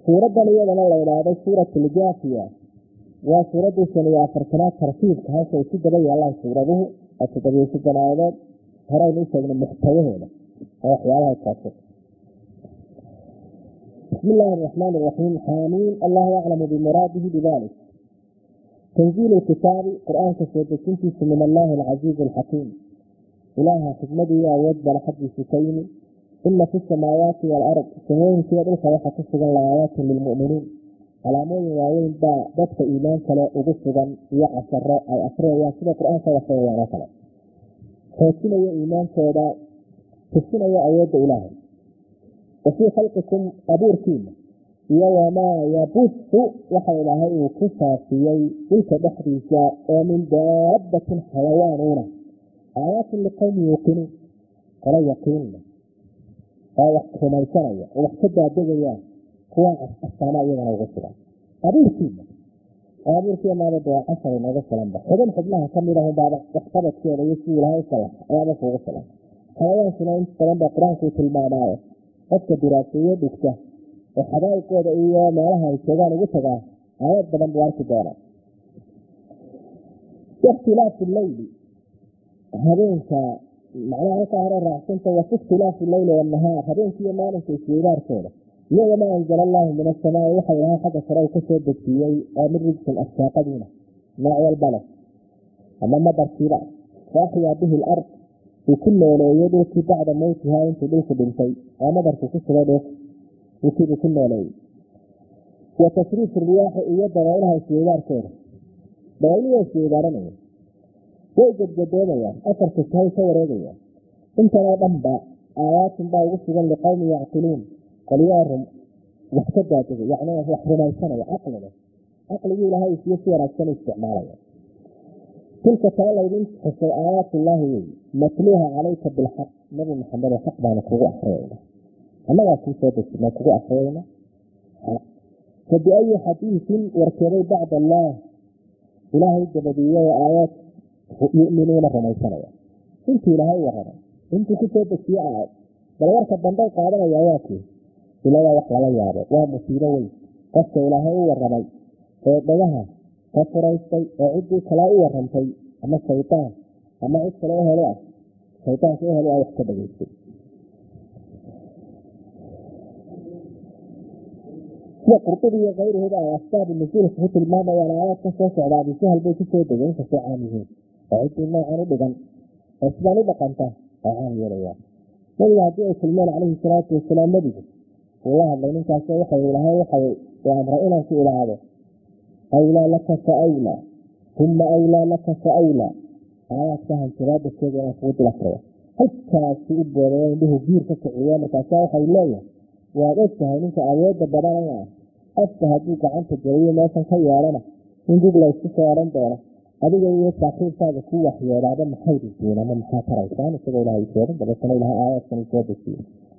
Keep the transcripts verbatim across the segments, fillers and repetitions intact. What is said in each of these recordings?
suuradan iyadana la yidhaahdo suuratul jaafiya waa suuradii shan iyo afartanaad tartiibka halka ay ku daba yaalaan suuraduhu oo toddobiyo soddon aayadood horeynu u sheegnay muxtawaheeda oo waxyaabaha kaasi بسم الله الرحمن الرحيم حامين الله يعلم بمراده بذلك تنزيل الكتاب قرآن كسيدتنتي من الله العزيز الحكيم إله حكمته أود لحد سكين إن في السماوات والأرض سمين في ذلك وحكسر الآيات للمؤمنين على مين وين با بدك إيمان كلا أبصدا يعصر أي أسرع يا سيد القرآن سيصير يا مثلا فسنا يا إيمان كذا فسنا يا أود إله وفي خلقكم أبوركين وما يبث وحي لهي كفافيي تلك بحريسا ومن دابة حيوانون آيات لقوم يوقنون ولا يقين ووحكم الكرية ووحكدا دقيا هو السماء يغنى وغسرا أبوركين أبوركين ما بدأ عشر وغسرا وذن حبناها كملهم بعد احتبت كيرا يسوي لها يسلح أيامك وغسرا حيوان سنين سلام بقران في المعنى qofka diraasiyay dhigta oo xabaalkooda iyo meelaha ay joogaan ugu tagaa ayad badan buu arki doonaa ikhtilaafu leyli habeenka macnaha ka hore raacsanta waa ikhtilaafu leyli wanahaar habeenkiiyo maalinka isweydaarkooda iyada ma anzala allahu min asamaa waxa ilahay xagga sare ka soo dejiyey oo min rijsin ashaaqadiina nooc walba leh ama madarkiiba faaxiyaa bihi lard uu ku nooleeyey dhulkii bacda mawtihaa intuu dhulku dhintay oo madarku ku suga dhulka dhulkiibuu ku nooleeyey wa tasriifu riyaaxi iyo dabaylaha isweydaarkooda dabayluhu waa isweydaaranaya way gadgadoomayaan afarka sahay ka wareegayaan intanoo dhanba aayaatin baa ugu sugan liqowmi yacqiluun qolyaa rum wax ka daadegay yacni wax rumaysanaya caqliga caqligii ilaahay isiyo si wanaagsan u isticmaalaya tilka tala laydin xusay aayaatullaahi wey matluuha calayka bilxaq nabi maxamed xaq baana kugu akriyayna annagaa kuu soo dejina kugu akriyayna fa biayi xadiisin warkeeday bacda allaah ilaahay dabadiiye aayaad yu'minuuna rumaysanaya intuu ilaahay warramay intuu ku soo dejiye aayad bal warka dambay qaadanaya ayaakii iladaa wax lala yaabo waa musiibo weyn qofka ilaahay u warramay ee dhagaha ka furaystay oo ciddii kale u warrantay ama shaytaan ama cid kale u helo ah shaytaanka u helo ah wax ka dhageystay sida qurtubi iyo kayruhuba ay asbaabu nusuulka ku tilmaamayaan aayaadka soo socda abisahal bay ku soo degeen inkastoo caan yihiin oo ciddii noocan u dhigan oo sidaan u dhaqanta oo caan yeelayaan nabiga haddii ay kulmeen calayhi salaatu wasalaam nebigu uu la hadlay ninkaasoo waxay ilahay waxay u amray inaan ku ilaahdo أولى لك فأولى ثم أولى لك فأولى آيات فهم شباب الشيء أنا فوت الأخرى حتى في إبراهيم به جير فكعيانة أشاوح إليه وأغسها منك أولاد الضبارة أفتها بيك عن تجرية ما سنخيارنا من جد لا يستفارن دورة هذا جاي تأخير هذا كوة حيارة هذا محيط الدين من محاطرة إنسان يستغل لها يسيرا بلسنا لها آيات من يسير الدين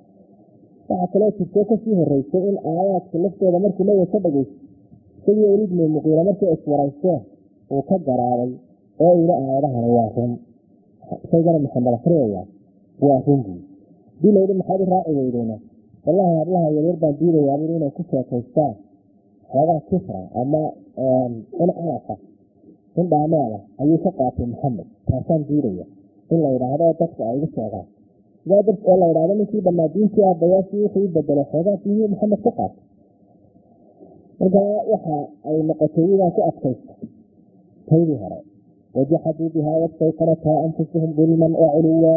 فأكلات الشيكة فيه الرئيسين آيات كلفتة هذا مركي لا يسبق sidii weliid min muqiira markay iswaraysteen uu ka garaaday oo ila aayadahana waa run shaygana maxamed akriyaya waa rungi dii layidhi maxaad i raaci weydeyna wallahi hablaha yaryar baan diidayaa buri inay ku sheekaystaan xoogaa kifra ama in calaqa in dhaameela ayuu ka qaatay maxamed taasaan diidaya in la yidhaahdo dadka ay igu sheegaan sidaa dars oo la yidhahdo ninkii dhammaa diintii aabbayaashii wuxuu u bedelay xoogaa diinii maxamed ka qaatay markaa waxa ay noqotay idaa ku adkaysta taydii hore wajaxaduu bihaa wastayqanathaa anfusuhum dulman wa culuwa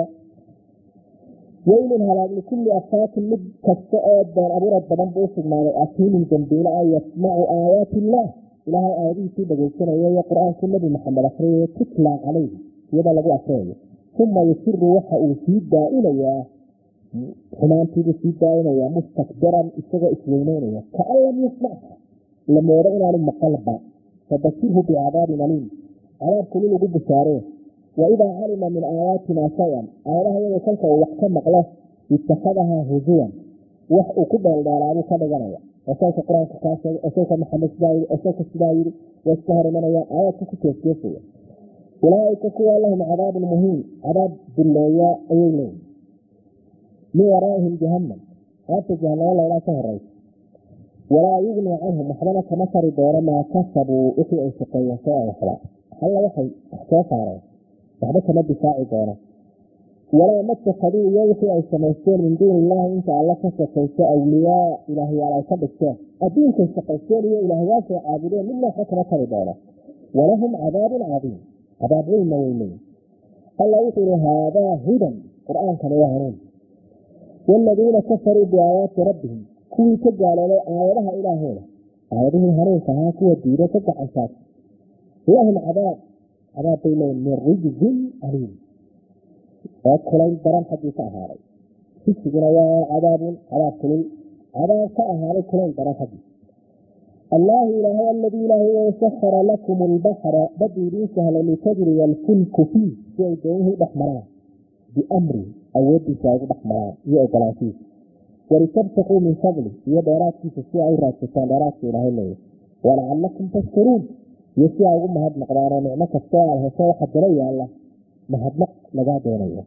waylun halaag likulli afaakin mid kasta oo been abuurad badan buu u sugnaaday akiilin dambiile ah yasmacu aayaati illaah ilaahay aayadihiisii dhegaysanaya iyo qur-aankii nabi maxamed akriyaya tutlaa calayhi iyadoo lagu akriyayo uma yusiru waxa uu sii daa'inayaa xumaantiibuu sii daa'inayaa mustakbiran isagoo isweyneynaya kaan lam yasmacha لمورا إلى المقلبة فبشره بعذاب أليم عذاب كل لجب بشاره وإذا علم من آياتنا شيئا آياتها يوكلك ويحكم مقله اتخذها هزوا وكبه الداران كذا جنيا وسوف قرآن كاسر وسوف محمد سداير وسوف سداير والسهر منيا آيات كتير كيفية أولئك كوا لهم عذاب مهين عذاب بالله أيلين من ورائهم جهنم هذا جهنم لا لا سهر walaa yugni canhum waxbana kama tari doono maa kasabuu wixii ay shaqeeyeen soo waxba alla waxay soo saareen waxba kama difaaci doono walaa matakaduu iyo wixii ay samaysteen min duuni illaahi inta alla ka shaqayso awliyaa ilaahyaal ay ka dhigteen adduunkay shaqaysteen iyo ilaahyaashay caabudeen midna waxba kama tari doono walahum cadaabun cadiim cadaab weynna weynay alla wuxuu yihi haadaa hudan qur-aankani waa hanuun waaladiina kafaruu biaayaati rabbihim kuwii ka gaaloobay aayadaha ilaahooda aayadihii hanuunka ahaa kuwa diiday ka gacansaas lahum cadaab cadaab bay leeyiin min rijzin aliim oo kulayl daran xaggii ka ahaaday rijsiguna waa cadaabun cadaab kulul cadaab ka ahaaday kulayl daran xaggii allaahu ilaahay aladii ilaahay sahara lakum albaxra badii idiin sahlay litajriya alfulku fiih si ay doonihii dhex maraan biamri awoodiisa ay ugu dhex maraan iyo ogolaanshiisa walitabtaquu min fadli iyo dheeraadkiisa si ay u raadsataan dheeraadka ilaahay leeyahy walacalakum tashkuruun iyo si ay ugu mahadnaqdaanoo nicmo kastoo aad hesho waxa dala yaalla mahadnaq lagaa doonayo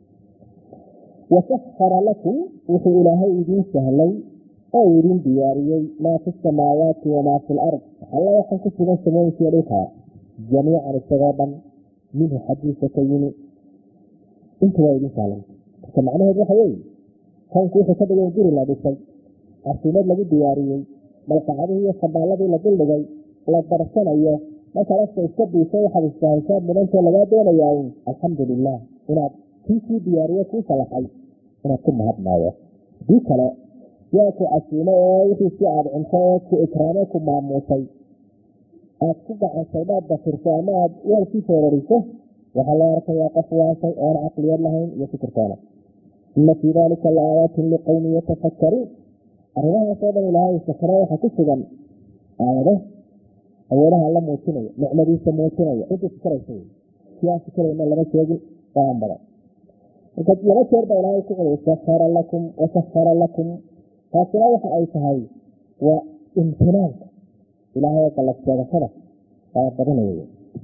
wasahara lakum wuxuu ilaahay idiin sahlay oo idin diyaariyey maa fi samaawaati wamaa fi lard alla waxaan ku sugan samooyinkiiyo dhulkaa jamiican isagoo dhan minhu xaggiisa ka yimi intu waa idin sahlanta marka macnaheed waxa weeye kownku wuxuu ka dhigay guri la dhisay arsiimad lagu diyaariyey malqacadihii iyo sabaalladii la duldhigay la darsanayo markaad afka iska diisay waxaad istaahishaad mudantoo lagaa doonayaa un alxamdu lilah inaad kii kuu diyaariyo kuu salaxay inaad ku mahadnaayo hadii kale yaa ku casiimo oo wixii si aad cunto oo ku ikraamo ku maamuusay aad ku gacansay maad dafirto ama aad weelkii foorariso waxaa loo arkayaa qof waashay oon caqliyad lahayn iyo fikirtoona ina fii daalika laaayatin liqowmin yatafakkaruun arrimahaasoo dhan ilaahay sakare waxaa ku sugan aayado awoodaha la muujinayo nicmadiisa muujinayo cidii fikraysa siyaa fikrayna lama sheegin waan badan marka laba jeer baa ilaahay ku celiy sahara lakum wasahara lakum taasina waxa ay tahay waa imtinaanka ilaahay galabseedashada aa badanaya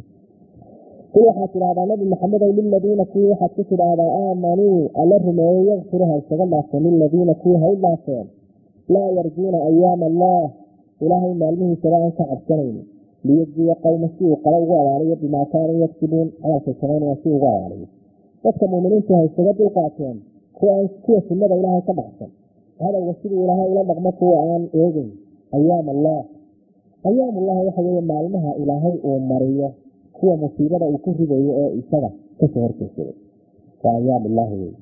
kul waxaad tidhahdaa nabi maxamedow liladiina kuwii waxaad ku tidhaahdaa aamanuu alla rumeeyey yakfiru ha isaga dhaafeen liladiina kuwii ha u dhaafeen laa yarjuuna ayaama allah ilaahay maalmihiisaba aan ka cabsanayni liyajziya qowma si uu qalo ugu abaaliyo bimaa kaanuu yagsibuun camalkay samaynayaan si ugu abaaliyo dadka muuminiintu ha isaga dulqaateen kuwaan kuwa sunnada ilaahay ka dhacsan hadalga siduu ilaahay ula dhaqmo kuwa aan eegeyn ayaam allah ayaam ullahi waxa weeye maalmaha ilaahay uu mariyo kuwa musiibada uu ku ridayo ee isaga kasoo horjeesaday waa ayaam ullahi wey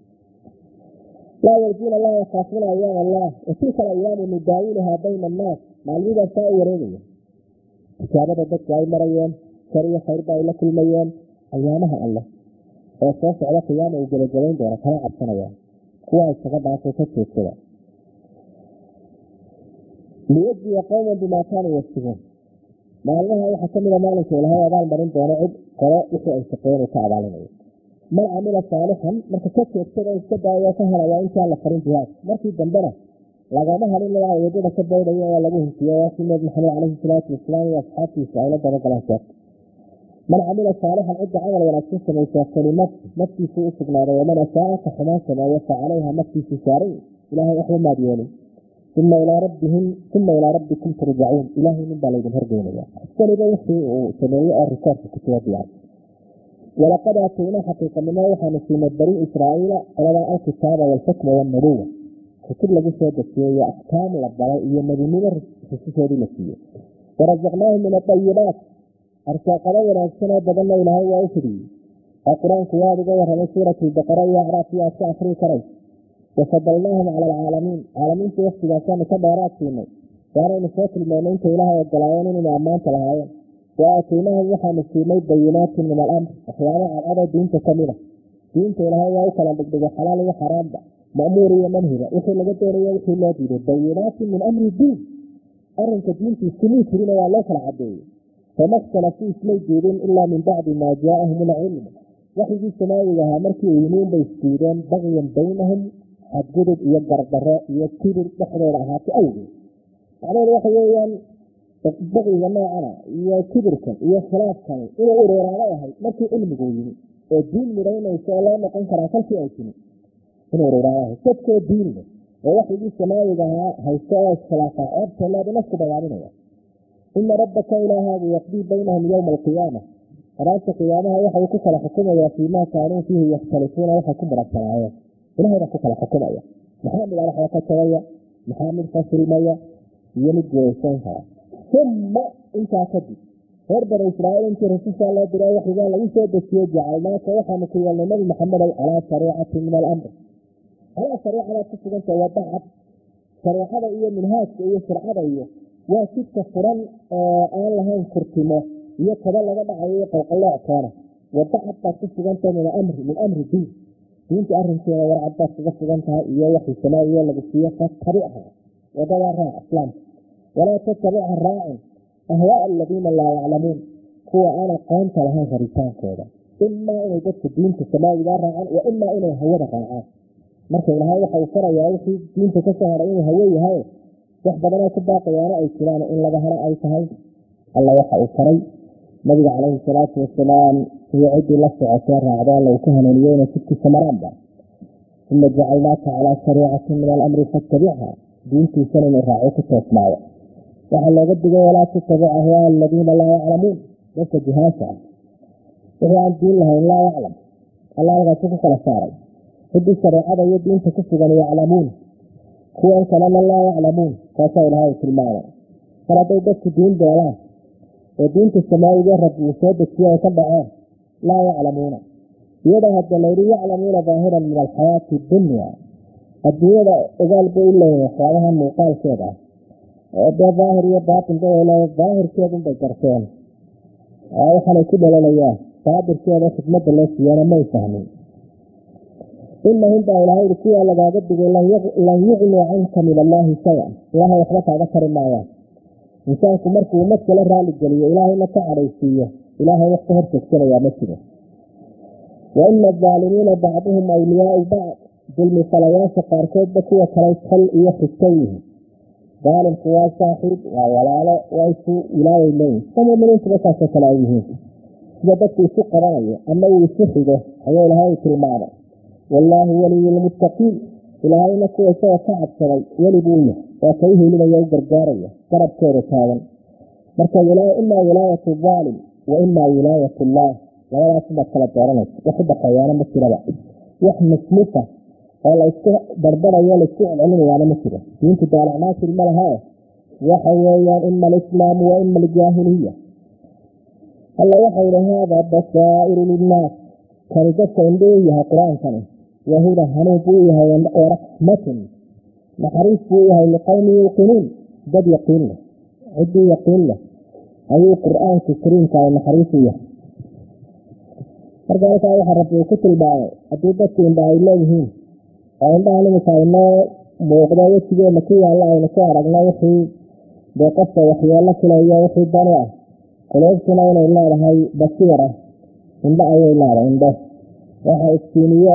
laa yarjuuna laa yakaafuuna ayaam allah watilka alayaamu nudaawiluhaa bayna annaas maalmidaasaa u wareegaya tijaabada dadku ay marayeen shar iyo khayrba ay la kulmayeen ayaamaha alleh oo soo socda qiyaama uu gebagabayn doona kala cabsanayaan kuwa isaga dhaafay ka jeedsada liyajziya qowman bimaa kaanuu yagsibuun maalmaha waxaa kamida maalinka ilaahay abaal marin doono cid qolo wixii ay shaqeyn uu ka abaalinayo man camila saalixan marka ka jeedsada iska daayo ka helayaa intaan la farin jihaad markii dambena lagama halin lagaa wadada ka boodaya waa lagu hintiyo waakii nabi maxamed caleyhi salaatu wasalaam iyo asxaabtiisa ayla dabagalaan sheegta man camila saalixan cidda camal wanaagsan samaysaa falinafsi naftiisuu u sugnaaday waman asaaa ka xumaan sameeyo fa calayha naftiisuu saaray ilaahay waxba maad yeelin uma ilaa rabbihim uma ilaa rabbikum turjacuun ilaahay nin baa laydin horgeynaya waliba wixii uu sameeyey oo rikoorka ku jira diyaar walaqad aataynaa xaqiiqanimo waxaanu siinay bani israa'iila qoladaa alkitaaba waalxukma waalnubuwa kutub lagu soo dejiyey iyo axkaam la baray iyo nebinimo xusuusoodii la siiyey warasaqnaahum min adayibaat arsaaqado wanaagsanoo badanna ilaahay waa u fidiyey oo qur-aanku waa uga warramay suurat albaqara iyo acraaf iyo aad ka akrii karaysa wafadalnaahum cala alcaalamiin caalamiintii waktigaasaanu ka dheeraad siinay waanaynu soo tilmaynay inta ilaahay ogolaayeen inaynu ammaanta lahaayeen wa aataynahum waxaanu siinay bayinaatin min alamr waxyaaba cadcadoo diinta kamid a diinta ilaahay waa u kala dhigdhigay xalaal iyo xaraamba ma'muur iyo manhiba wixii laga doonayo wixii loo diiday bayinaatin min amri diin arinka diinta iskumii jirina waa loo kala cadeeyey fama khtalafuu ismay diidin ilaa min bacdi maa jaaahum alcilmu waxigii samaawiga ahaa markii u yimiin bay isdiideen bagyan baynahum xadgudub iyo gardaro iyo kibir dhexdooda ahaatay awgeed macnaheedu waxa weeyaan baqiga noocana iyo kibirkan iyo khilaafkani inuu ureeraaday ahayd markii cilmigu yimi oo diin midhaynaysa oo loo noqon karaa kalkii ay timi inuu ureeraaday ahayd dadkoo diinle ووحي السماوي هيساء الخلافة أبتلا بنفسه بيعملها. إن ربك إلى هذا يقضي بينهم يوم القيامة رأس قيامها وحي كسر حكومة فيما كانوا فيه يختلفون وحي كبرى السماوات إلى هذا كسر حكومة محمد على حركة شوية محمد فصل المية يمد جيسانها ثم انت أكدي هربنا إسرائيل انت رسول الله درا وحي قال لي سيد جعلناك وحمك يا النبي محمد على شريعة من الأمر على شريعة لا تفضل توضحت شريعة إيه من هاك إيه شرعة إيه وكيف فرن آه لهين كرتمه يكذا لغا دعايه قلقله كان وضحت تفضل من الأمر من أمر الدين دينتي أرنتي ورعبت تفضلتها إيه وحي السماوية لبسية فتبعها ودورها أسلام ولا تتبعها الراعي أهواء الذين لا يعلمون هو أنا قانت لها غريبان كذا إما إنه جدت الدين في السماوي لا راعي وإما إنه هو راعي marka ilaahay waxa uu farayaa wixii diinta ka soo haray inuu haweey yahay wax badan oo ku baaqayaan ay jiraan in laga helo ay tahay Allah waxa uu faray nabiga calayhi salaatu wasalaam iyo cid la socotay raacdaan loo ka haneeyay sidkii samaraanba inna ja'alnaaka ala shari'atin min al-amri fattabi'ha diintii sanad raaco ku toosnaayo waxa laga digay walaa tattabi'ahu alladina la ya'lamun dadka jihaasa waxaan diin lahayn la ya'lam Allah waxa uu kala saaray هدي الشريعة يدين تكفوا يعلمون هو أن كلام الله يعلمون فاسأل هاي في المعنى فلا تيدك دين دولان ودين السماء يجرب وشهد فيها وتبعاه لا يعلمون يدها الدليل يعلمون ظاهرا من الحياة الدنيا الدنيا إذا البيل له حوالها مقال كذا ده ظاهر يباطن ده ولا ظاهر كذا بجرسين أو حنا كده لا لا صابر كذا خدمة الله سيانا ما يفهمون إنهم بأولئك ركوع لقد لن يغنوا عنك من الله شيئا الله يخلق ذكر المعيان إنسان كمرك ومسك لها للجلية إلهي ما تعريسية إلهي يختهر تكتر يا مسجد وإن الظالمين بعضهم أولياء بعض ظلم صليان فقاركوت بكوة كليس خلق يخستيه ظالم قوال صاحب وولاله ويسو إلهي الليل فما من انت بسا شكلايه إذا بدك يسوق رأيه أما يسوحده أيها إلهي كرمانه والله ولي المتقين إلهي نكو يسوى صعب شري ولي بوله وكيه لما يوجر جارية قرب كورة هذا مركا ولاية إما ولاية الظالم وإما ولاية الله لا يصبح ثلاث ورنس وحب خيانا مسيرا وحن مسمسة قال يستوى بربرا يولي السوء العلم وانا مسيرا ينتو دالعنات الملهاية وحيويا إما الإسلام وإما الجاهلية الله وحي هذا بصائر للناس كان جدت عندها قرآن كان وهذا هنوبوها ورحمة محريف بوها لقوم يوقنون قد يقين له عدي يقين له أي قرآن كريم كان محريفية فرقالك أيها ربي كتل باعي أدودك من باعي الله وعندها لمساعدنا موقضا يتجي مكية الله ونساء رجنا وحي بقصة وحي الله كلا هي وحي الدنيا قلوبتنا ولا إلا لهي بصيرة عند أي الله عنده وها السينية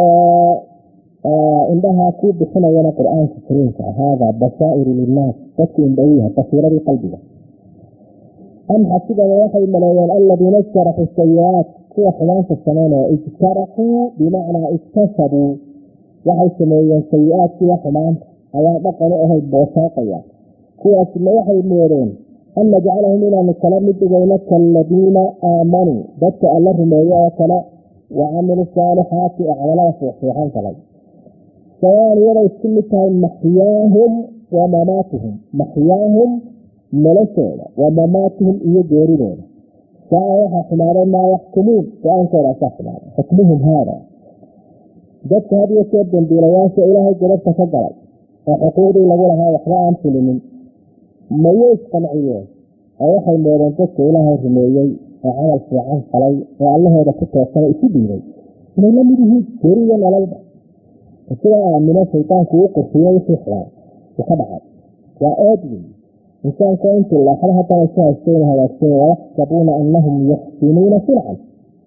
عندها كوب بسنة وانا قرآن كريم هذا بصائر للناس تكي اندويها تصوير بقلبها أم حسب وحي الملايين الذين اجترحوا السيئات كوا خلاص السنانة اجترحوا بمعنى اكتسبوا وحي سمية السيئات كوا خلاص على بقنائها البوساقية كوا سمية وحي الميرين أن جعلهم إلى الكلام بينك الذين آمنوا بك الله ما يأكل وعملوا الصالحات أعمالها صحيحا كلام سواء يرى كلها محياهم ومماتهم محياهم ملسون ومماتهم يجرون سواء حمارا ما يحكمون وأنكر سحنا حكمهم هذا جدت هذه السبب بلواسة إلهي جربت فقرا وحقودي لقولها وحرام سلمين ما يسقنعيه أوحي ميرانتك إلهي رميي وعمل في عن صلي والله هذا كتب السنة إسيبيني من لم يده كوريا على البعض وكذا من الشيطان كوقف فيه ويسيحرا وخبعا وآدمي إنسان كنت الله حلها تنسى السنة هذا السنة ويحسبون أنهم يحسنون صنعا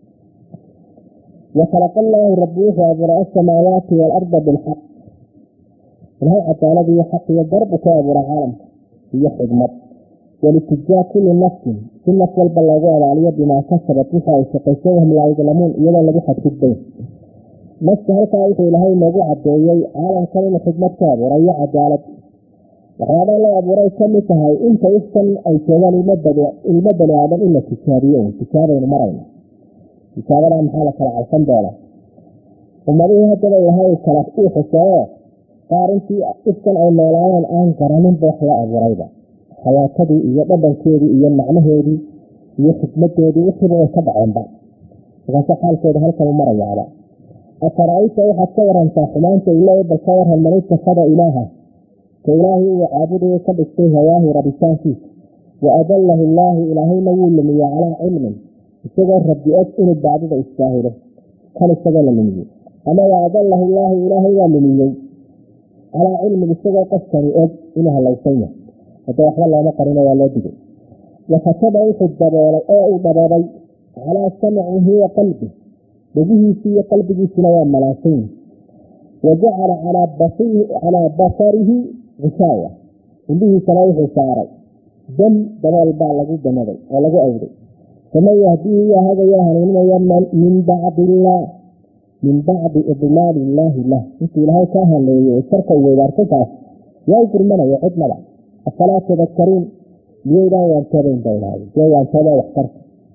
وخلق الله ربه وأبرأ السماوات والأرض بالحق الهيئة الذي حق يضرب كابر عالم هي حكمة ولتجاه كل نفس كل والبلاغة العالية بما كسبت وحا وشقيسوهم لا يظلمون إلا الذي حد الدين نفس هلكا وحي لهي نوغو عدويي عالم كلمة خدمة كابورا يا عدالة وهذا لا أبوري كمتها إنت يفتن أي كوان المبنى آدم إلا كتابيين كتابين مرين كتابنا محالة العالم دولة وما بيه هكذا يهي كلافتيه حساوه قارنتي إفتن أي مولان آن كرامين بوحي أبوريبا حياتي إيا بدن كيدي إيا معنهيدي إيا خدمتيدي وحبه يتبعون بعض وغاسا حال كيدي هلكا ومرين على أفرأيت أيها كورا فاحمانت إلهي بالكورها المليك صدى إلها كإلهي وعابده كبسته هواه ربسان فيه وأدله الله إلهي نولمي على علم استغل ربي أسئل بعدد إستاهله كان استغل لمي أما وأدله الله إلهي ولمي على علم استغل قصري أب إنها الليسينة وتوحل الله مقرنا والدده وكتب إيش الدبالي أو دبالي على سمعه وقلبه وبه في قلبه سنوان ملاسين وجعل على بصره على بصره غشاوة وبه سنوه ساري دم دبال بالغ دمدي ولغ أودي فمن يهديه يا هذا يا هنين من بعد الله من بعد إضلال الله له مثل لها كاهن ليسرك ويباركك يذكر منا يعد ملا الصلاة تذكرون ليلا ينتبين بينها ليلا ينتبين واحترك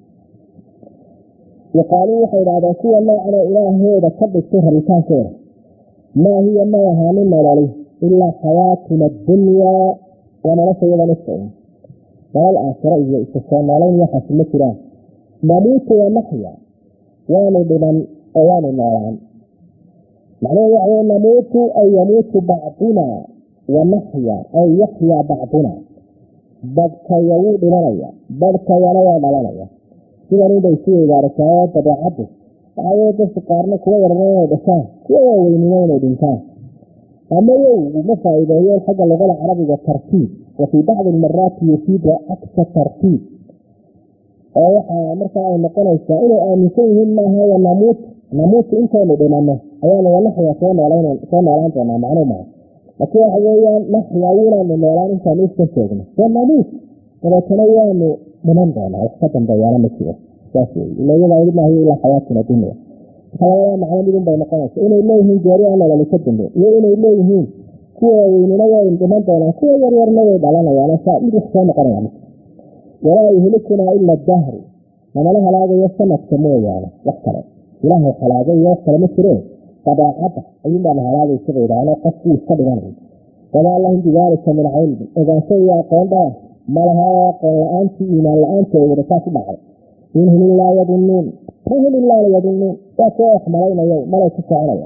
وقالوا خير هذا كوا الله على إله هذا كبر السهر الكافر ما هي ما يهاننا عليه إلا حياتنا الدنيا وما نسى إذا نسعين ولا الآخرة إذا استثنى علينا يحسن مثلا نموت ونحيا واني بمن أواني الناران معناه يعني نموت أي يموت بعضنا ونحيا أي يحيا بعضنا بدك يوود لنا بدك ينوى ملانيا sidaan bay soo idaartaa dabeecadu ayay dadka qaarna kuwa yarnaa dhashaan kuwa weynina dhintaan ama uu ma faa'iideeyo xagga luqada carabiga tartiib وفي بعض المرات يفيد أكثر ترتيب أو مركا نقول إنه آمسيهم ما هو نموت نموت إنت لدينا أيانا ونحيا كون علينا كون علينا معلومة لكن أحيانا نحيا ولا من ولا إنت ليس تشوفنا فنموت ولا تنوى من عندنا وحتى بيانا مسيح كافي إلا يلا إلا هي إلا حياتنا الدنيا حيانا معلومين بين قناة إنه إليه جاري على لا يكذب إنه إليه kuwa weynina waa intiman doonaa kuwa yaryarna way dhalanayaan saa idix soo noqonayaan walaa yuhlikuna ila dahri mana halaagayo sanadka mooyaane wax kale ilaahay halaagayo wax kale ma jireen qadaacada ayuu baan halaagay sidoo qofkii iska dhiganay walaa allah indigaalka min cilmi ogaasho iyo aqoonda malaha aqoon la'aantii iimaan la'aantii wada ka dhacay inhum la yadunnuun inhum la yadunnuun waa malaynayo malay ku soconaya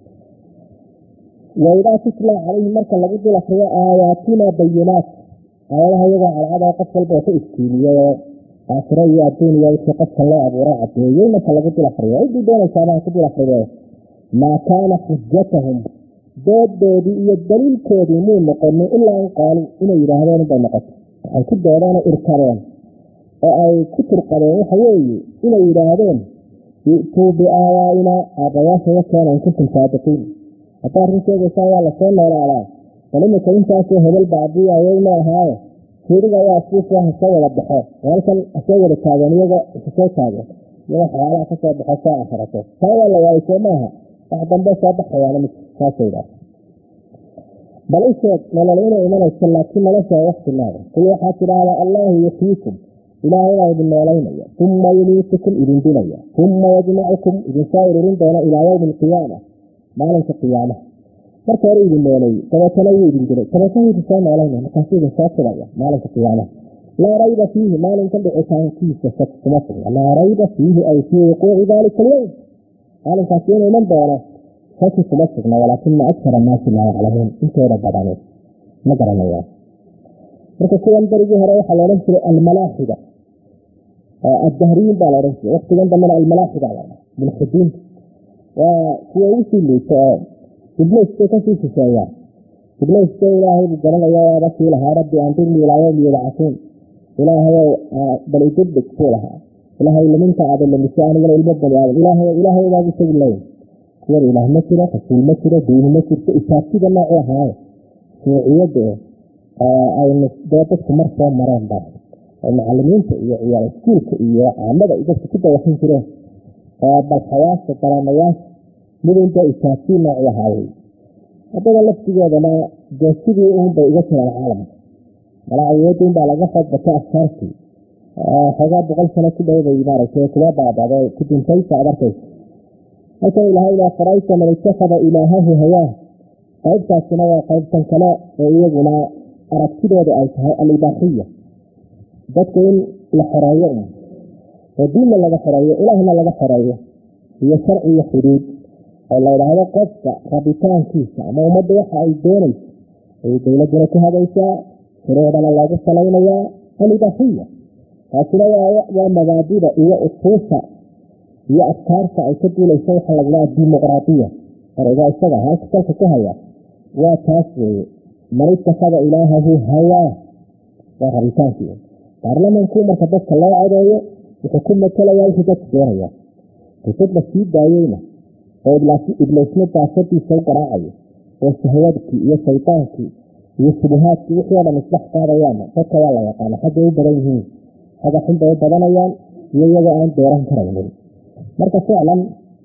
وإذا تتلى عليه مركا لقد لقيا آياتنا بينات آياتها يضع على عدا قصة البوثة إسكيلية آخرية الدنيا وشقصة الله أبو راعة يوم مركا لقد لقيا إذا دون إسانة قد لقيا ما كان حجتهم دود دودي الدليل كوديمون مقرن إلا أن قالوا إنه يرهدون بمقص أي كد دولانا إركارين أي كتر قرين حيوي إنه يرهدون يؤتوا بآيائنا أبواسا وكان إن كنتم صادقين hataa rinkeeda saa la soo noolaadaa kalimada intaas oo hebel baadiya ayay leedahay fiiriga waa siisa soo wada baxo halkan asoo wada taaganiyaga soo taagan iyo xaalada ka soo baxo akhirato saa la waayay maaha wax dambe soo baxayaan mid kaasayda bal isoo nololeena imanaysa laakiin nolosha waqti lahayd kul waxa tiraahdo allah yuhyikum ilaahay waa idin nooleynaya thumma yumiitukum idin dilaya thumma yajma'ukum idin saairin doona ilaa yawm al-qiyaamah maalinka qiyaamaha marka hore idin noolay tabatana idin dilay tabatana soo noolayna markaasida soo tiraya maalinka qiyaamaha la rayba fihi maalinka dhicitaankiisa sakuma sugna la rayba fihi ay fi wuquu'i dhalika al-yawm maalinkaas inuu man doono sakuma sugna walaakin akthara an-nas la ya'lamun intooda badan ma garanayaan marka kuwan darigii hore waxa la oran jiray al-malaaxida الدهريين بالارنس وقت عند من الملاحد على بالخدين وكويسي اللي إبليس كيف تسوي إبليس كإلهي بجرنا يا ربي لها ربي أنتم لي لا يوم يبعثون إلهي بل يدبك فولها إلهي اللي منك عاد اللي مساء نقول المبدل يعني إلهي إلهي لا يسوي الليل هو الإله مكرة فسول مكرة دين مكرة إساسي جمع هاي في عيده أي نسبتك مرة مرة بعد المعلمين يا اسكولك يا عمدا اذا كنت واخين جيران بالحواس والكلاميات midinta isaasiin nooc yahay hadda laftigeedana jeesidii uun bay uga jiraan caalamka mala awoodin baa laga xoog batay afkaartii xogaa boqol sano ku dhow bay maaragtay kuwa baabaaday ku dhintay saadarkaysa halkan ilaahay ilaa farayta man ittakhada ilaahahu hawaa qaybtaasina waa qaybtan kale oo iyaguna aragtidooda ay tahay al-ibaaxiya dadka in la xoreeyo oo diinna laga xoreeyo ilaahna laga xoreeyo iyo sharci iyo xuduud oo la yidhaahdo qofka rabitaankiisa ama ummadda waxa ay doonayso ay dowladduna ku hadaysaa shuruudana loogu salaynayaa al-ibaaxiya taasina waa mabaadida iyo usuusha iyo afkaarta ay ka duulayso waxa la yidhaha dimuqraadiya ereyga isaga halka dalka ku haya waa taas weeye man ittakhada ilaahahu hawaa waa rabitaankii baarlamaanku marka dadka loo codeeyo wuxuu ku matalayaa wixii dadku doonaya dad la sii daayeyna oo iblaysna daasadiisa u garaacayo oo shahwadkii iyo shaydaankii iyo shubuhaadkii wixii oo dhan isdhex qaadayaana dadka waa la yaqaana xaggay u badan yihiin xagga xun bay u badanayaan iyo iyagoo aan dooran karaynin marka ficlan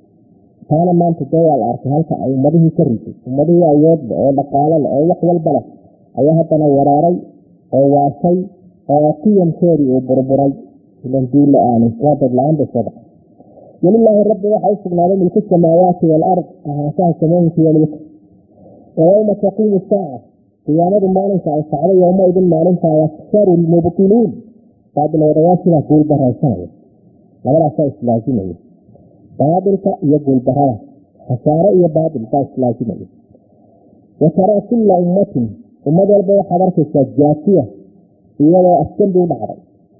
taana maanta dee waa la arkay halka ay ummadihii ka riday ummadihii awoodba oo dhaqaalo leh oo wax walba leh ayaa haddana waraaray oo waashay oo qiyamkeedii uu burburay ilan duul la-aani waa dad la-aan bay soo dhacay walilaahi rabbi waxaa u sugnaaday milku samaawaati waalard ahaanshaha samooyinka iyo milka wa yowma taquumu saaca qiyaamadu maalinka ay sacdo yowma idin maalintaa yaksaru lmubtiluun baadiloodayaashiibaa guul baraysanaya labadaasaa islaasimaya baadilka iyo guulbarada khasaare iyo baadil baa islaasimaya wa taraa kulla ummatin ummad walba waxaad arkaysaa jaasiya iyadoo afgembi u dhacday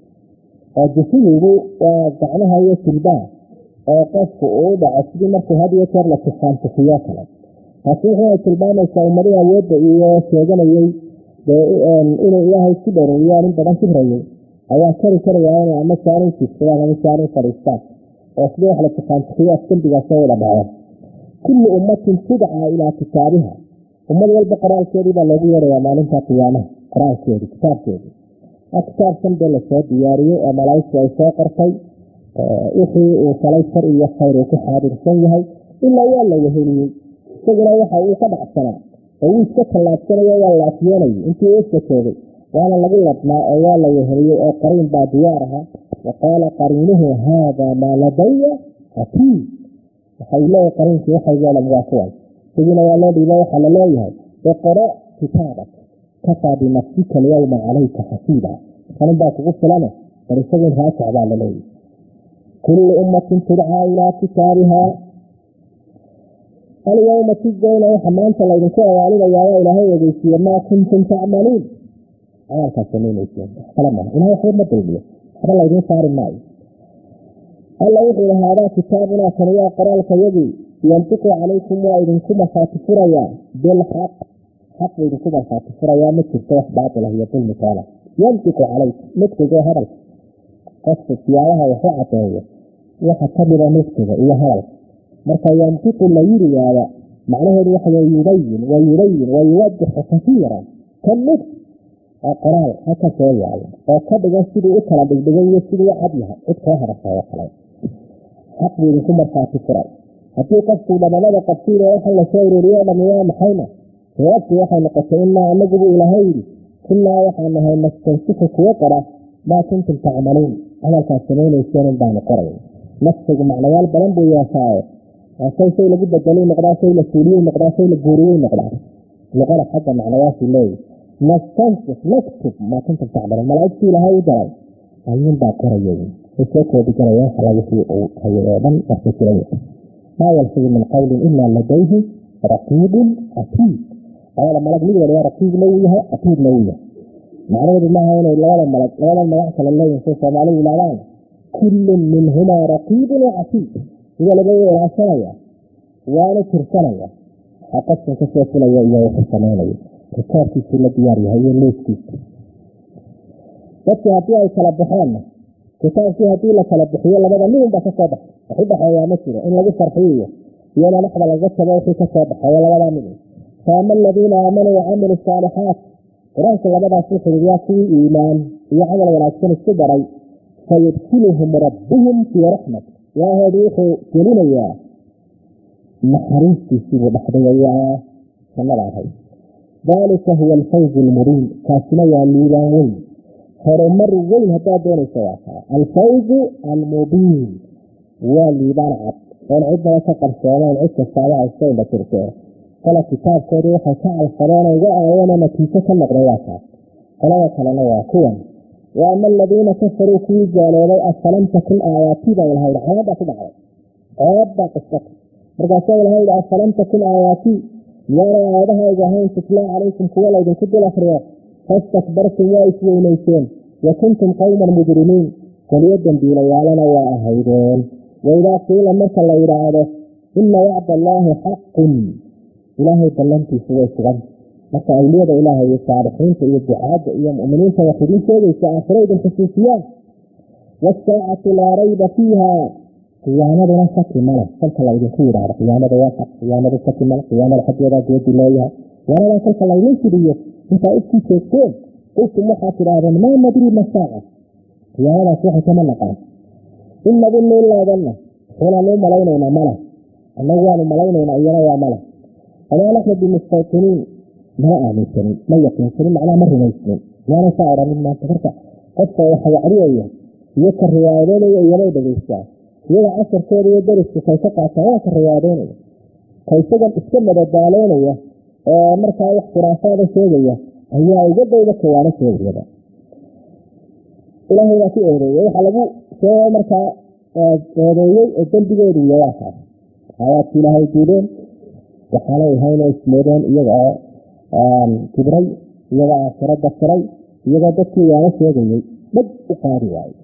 oo jasiyigu waa gacmaha iyo jilbaha oo qofku uu u dhaco sidii markuu had iyo jeer la tufaantufiyo kale taasi waxay tilmaamaysaa ummadii awoodda iyo sheeganayey inay ilaahay ku dhoreeyaan in badan kibrayay ayaa kari karayaa inay ama saarin jiifsadaan ama saarin fadhiistaan oo sidii wax la tufaantufiyo afgembigaasoo wada dhaceen kullu ummatin tudcaa ilaa kitaabiha ummad walba qoraalkeedii baa loogu yeerayaa maalinta qiyaamaha qoraalkeedii kitaabkeedii kitaabkan bee lasoo diyaariyey oo malaa'igtu ay soo qortay wixii uu falay shar iyo khayr uu ku xaadirsan yahay ilaa waa la weheliyey isaguna waxa uu ka dhacsanaa oo uu iska tallaabsanayo waa la afyeenayay intii uu iska joogay waana lagu ladnaa oo waa la weheliyey oo qariin baa diyaar ahaa wa qaala qariinuhu haadaa maa ladaya catiid waxay leeyahay qariinkii waxaygo dhan waa kuwan sidiina waa loo dhiiba waxaa la leeyahay iqra kitaabak kafaa binafsika alyawma calayka xasiiba kanin baa kugu filane bar isagun raajac baa la leeyahay kullu ummatin tudcaa ilaa kitaabihaa alyawma tujzawna waxa maanta laydinku awaalinayaa waa ilaahay ogeysiiye maa kuntum tacmaluun camalkaad samaynayseen kala maha ilahay waxba ma dulmiyo waxba laydin saari maayo alla wuxuu yihi haadaa kitaabunaa kani waa qoraalka yagii yantiqu calaykum waa idinku markhaati furayaa bilxaq xaq buu idinku markhaati furayaa ma jirto wax baatilah iyo dulmi toona yantiqu calaykum nudqigo hadalka qofka siyaabaha waxu cadeeyo waxa ka mida nudqiga iyo hadalka marka yantiqu la yirigaada macnaheedu waxa way yubayin wa yurayin wa yuwadixu kasiiran kan nudq oo qoraal haka soo yaala oo ka dhigan sidii u kala dhigdhigan iyo sidii u cad yahay cid koo hadashayo kale xaq buu idinku markhaati furay haddii qofku dhamamada qabsiina waxa la soo ururiyo dhamiyaa maxayna jawaabtii waxay noqotay inaa anagubu ilaahay yidhi kunnaa waxaan nahay nastansiku kuwo qora maa kuntum tacmaluun camalkaad samaynayseen in baanu qoray nafsigu macnayaal badan buu yeeshaaye waa shay shay lagu bedelay noqdaa shay la fuuliyey noqdaa shay la guuriyey noqdaa luqada xagga macnayaashii leeyahy nastansik naktub maa kuntum tacmaluun malaa'igtii ilaahay u daray ayuun baa qorayay soo koobi garaya xala wixii uu hayay oo dhan marka jiray maa yalfidu min qawlin ilaa ladayhi raqiibun catiid labada malag mid waliba raqiibna uu yahay catiidna uu yahay macnaheedu maaha inay labada malag labada magac kale leeyihin say soomaalidu yidhahdaan kullun minhumaa raqiibun wacatiid sida laga ilaashanaya waana tirsanaya waxaa qofkan kasoo fulaya iyo wuxuu samaynayo rikoorkiisii la diyaar yahay iyo liiskiisa dadkii haddii ay kala baxeenna kitaabkii haddii la kala bixiyo labada midun baa kasoo baxay wax u dhexeeyaa ma jiro in lagu farxiyo iyo in dhexda laga tago wixii kasoo baxeeya labadaa midun faama aladiina aamanuu wacamilu saalixaat qur-aanka labadaas u xiriiryaa kuwii iimaan iyo camal wanaagsan isku daray fayudkiluhum rabbuhum fii raxmat ilaaheedu wuxuu gelinayaa naxariistiisiibuu dhexdhigayaa jannada ahayd. daalika huwa alfawz almubiin, kaasina waa liibaan weyn, horumar weyn haddaad doonaysa waa kaa alfawzu almubiin, waa liibaan cad oon cidnaba ka qarsoonayn, cid kastaaba haysta inba jirtee kala kitaabkoodii waxay ka calfadeen uga aayana natiijo ka noqday waa kaas. qolada kalena waa kuwan wa ama aladiina kafaruu kuwii gaaloobay afalam takun aayaatiida ilahayd calaabaa ku dhacday coobbaa qisata markaasaa ilahayd afalam takun aayaatii miyaanay aayadahayga ahayn tutlaa calaykum kuwa laydinku dul akriyo fastakbartum waa isweynayseen wa kuntum qowman mujrimiin, keliyo dambiilayaalana waa ahaydeen. waidaa qiila marka la yidhaahdo ina wacda allaahi xaqun, ilaahay ballantiisu way sugan. marka awliyada ilaahay iyo saalixiinta iyo ducaadda iyo mu'miniinta wax idin sheegaysa aakhiro idin xusuusiyaan. wasaacatu laa rayba fiiha, qiyaamaduna shaki male. kolka laydinku yidhaahdo qiyaamada waa xaq, qiyaamada shaki male, qiyaamada xaggeedaa geedi leeyahay, waanadaa kolka laydin fidiyo intaa iskii sheegteen qultum waxaad tidhaahdeen maa nadri ma saaca, qiyaamadaas waxay kama naqaan. in nadunnu ilaa danna, xunaanu malaynaynaa mala, annagu waanu malaynaynaa iyana waa mala. amaa naxnu bimustayqiniin, mana aaminsanin, ma yaqiinsanin, macnaha ma rumaysnin, maana saa odhanin maanta. marka qofka waxa wacriyaya iyo ka riwaayadeynaya iyana dhegaystaa, iyaga casharkooda iyo dariska kay ka qaataan waa ka riwaayadeynaya, ka isagan iska madadaaleynaya oo markaa wax khuraafaada sheegaya ayaa uga dayda kawaano sheegayada. ilaahay baa ku eedeeyey, waxaa lagu sheegay markaa eedeeyey oo dembigeedu iyo waa kaas aayaadki ilaahay diideen, waxaanay ahaynoo ismoodeen iyaga oo kibray, iyagoo aakhiro dafiray, iyagoo dadkii waana sheegayey dhag u qaadi waayo.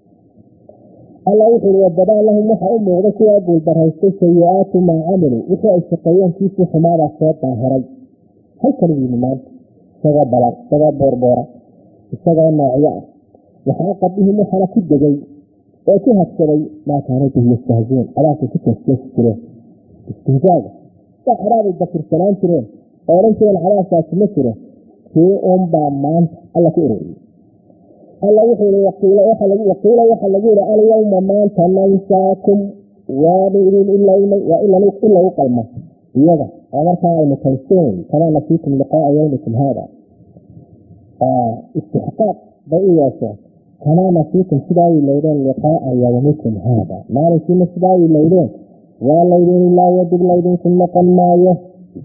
alla wuxuu ihi wabadaa lahum waxa u muuqda kuwaa guulbaraystay sayi-aatu maa camiluu, wixii ay shaqeeyeen kiisii xumaadaa soo daahiray. halkanu yimi maanta isagoo balan, isagoo boorboora, isagoo noocyo ah. waxaa qabihim waxaana ku degay oo ku habsaday maa kaanay bihi yastahziin, cadaabkay ku teesjeesi jireen. istihzaaga waa cadaabay bakirsanaan jireen oo odhan jireen cadaabkaasi ma jiro, kii uunbaa maanta alla ku ururiyey. alla wuxuu ihi waqiila waxaa lagu yihi alyawma maanta nansaakum, waanu idin ilaynay, waa in lagu qalmo iyaga oo markaa aynu kalsoon kamaa nasiitum liqaaa yawmikum haada, istixqaaq bay u yeesheen kamaa nasiitum sidaa ilaydeen liqaaa yawmikum haada, maalinkiina sidaa ilaydeen waa laydin ilaayo dib laydinku noqon maayo.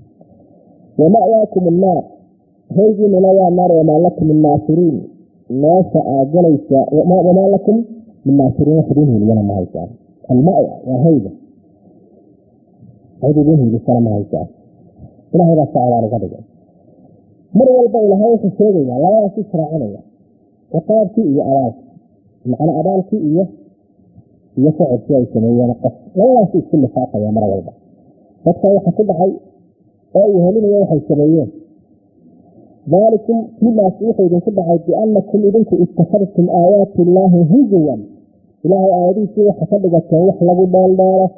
wama'waakum annaar, hoygiinuna waa naar, wamaa lakum min naasiriin, meesha aad galaysa wamaa lakum min naasiriin, wax idin hiliyana ma haysaan. almawa waa hoyga, cid idin hilisana ma haysaan. ilaahay baa sacdaa laga dhigay. mar walba ilaahay wuxuu sheegayaa labadaas israacinaya, ciqaabkii iyo abaalkii, macna abaalkii iyo iyo socodkii ay sameeyeen qof, labadaas isku lifaaqaya mar walba. dadka waxa ku dhacay oo uu helinaya waxay sameeyeen. daalikum kimaas wuxuu idinku dhacay biannakum idinku ittakhadtum aayaati illaahi huzuwan, ilaahay aayadiisii waxa ka dhigateen wax lagu dheeldheelo.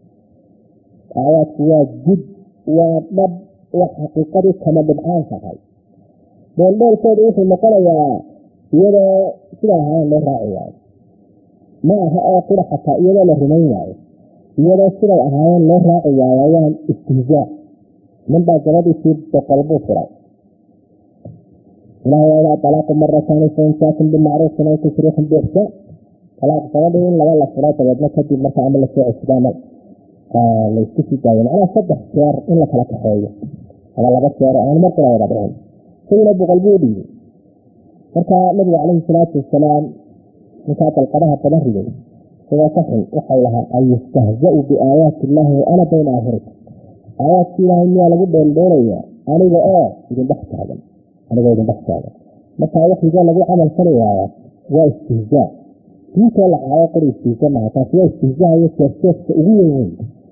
aayaadku waa gud, waa dhab, wax xaqiiqadii kama dhibcaan tahay. dheeldheelkooda wuxuu noqonayaa iyadoo sidaa ahaan loo raaci waayo, ma aha oo qura xataa iyadoo la rumayn waayo, iyadoo siday ahaayeen loo raaci waayo waa istihzaa. ninbaa gabadhiisii boqol buu furay, ilaahay waa talaaqu marataani faimsaakum bimacruufin aw tasriixun biixsaan. talaaq gabadhii in laba la furo dabeedna kadib marka ama la soo cesida ama laysku sii daayo, macnaha saddex jeer in la kala kaxeeyo ama laba jeer aan mar kale wada dhicin. isaguna boqol buu dhiibay. marka nabiga calayhi salaatu wasalaam ninkaa dalqadaha badan riday isagoo ka xun waxay lahaa an yastahzau biaayaati illaahi wa ana bayna aahirika, aayaadki ilaahay miyaa lagu dheeldheelaya aniga oo idin dhex taagan anigoo idin dhex taagan. markaa waxigoo lagu camal fali waaya waa istihzaa. diintoo la caayo qori istihza maha, taasi waa istihzaa iyo jeefjeefka ugu weyn weyn,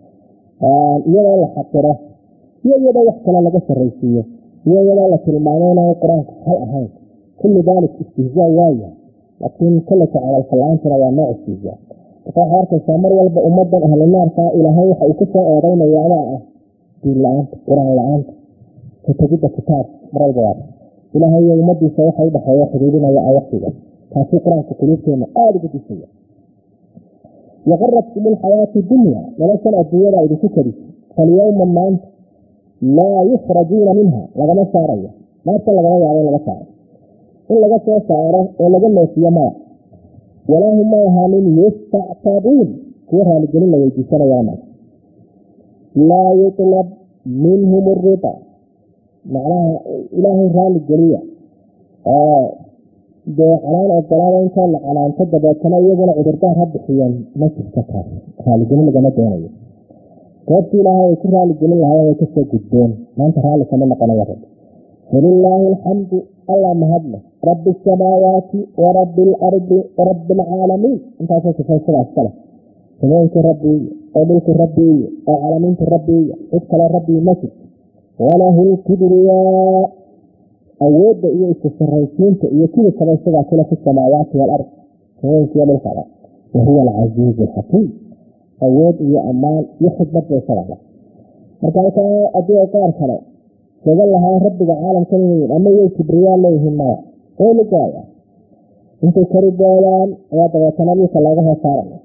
iyadoo la xaqiro iyo iyadoo wax kale laga sarraysiiyo iyo iyadoo la tilmaamo inaanu qur-aanka xal ahayn. kullu daalik istihzaa waaya, laakiin kaleka camalfal-aantuna waa nooc istihzaa. marka waxaa arkaysaa mar walba ummadan ahlinaarkaa ilaahay waxa uu ku soo eedaynaya adaa ah diin la-aanta, qur-aan la-aanta, ka tegidda kitaab. mar walba waa ilaahay iyo ummadiisa waxa u dhexeeya xidhiidhinaya awaqtiga, taasuu qur-aanka quluubteena aada uga disaya. waqaratkum alxayaatu dunya, noloshan adduunyada idinku kadisay falyawma maanta laa yukhrajuuna minha lagama saarayo maanta lagama yaabo in laga saaro in laga soo saaro oo laga noofiyo maya walaa hum ma ahaanin yustactabuun kuwa raaligelin la weydiisanaya ma laa yutlab minhum arida macnaha ilaahay raaligeliya oo dee calaan ogolaada intaa la calaanto dabeetana iyaguna cudurdaar ha bixiyeen ma jirta taas raaligelin lagama doonayo goobtii ilaahay ay ku raaligelin lahaayeen way kasoo gudbeen maanta raalli kama noqonayo rabbi falilaahi alxamdu allah mahadle rabbi asamaawaati wa rabbi alardi wa rabbi alcaalamiin intaasoo sifay sidaas kale samooyinkii rabbi oo dhulkii rabbi oo caalamiintii rabbi cid kale rabbi ma jirto walahu lkibriyaa awoodda iyo isku sarraysiinta iyo kii kale sidaa kule fi samaawaati walard samooyinkiiyo dhulkada wahuwa alcasiizu alxakiim awood iyo ammaan iyo xikmad bay isagaa marka halkaa haddii ay qaar kale sheegan lahaa rabbiga caalamkan inay ama yay kibriyaa leeyihiin maya way ligaaya intay kari doodaan ayaa dabeetana dhulka looga hoo saaraya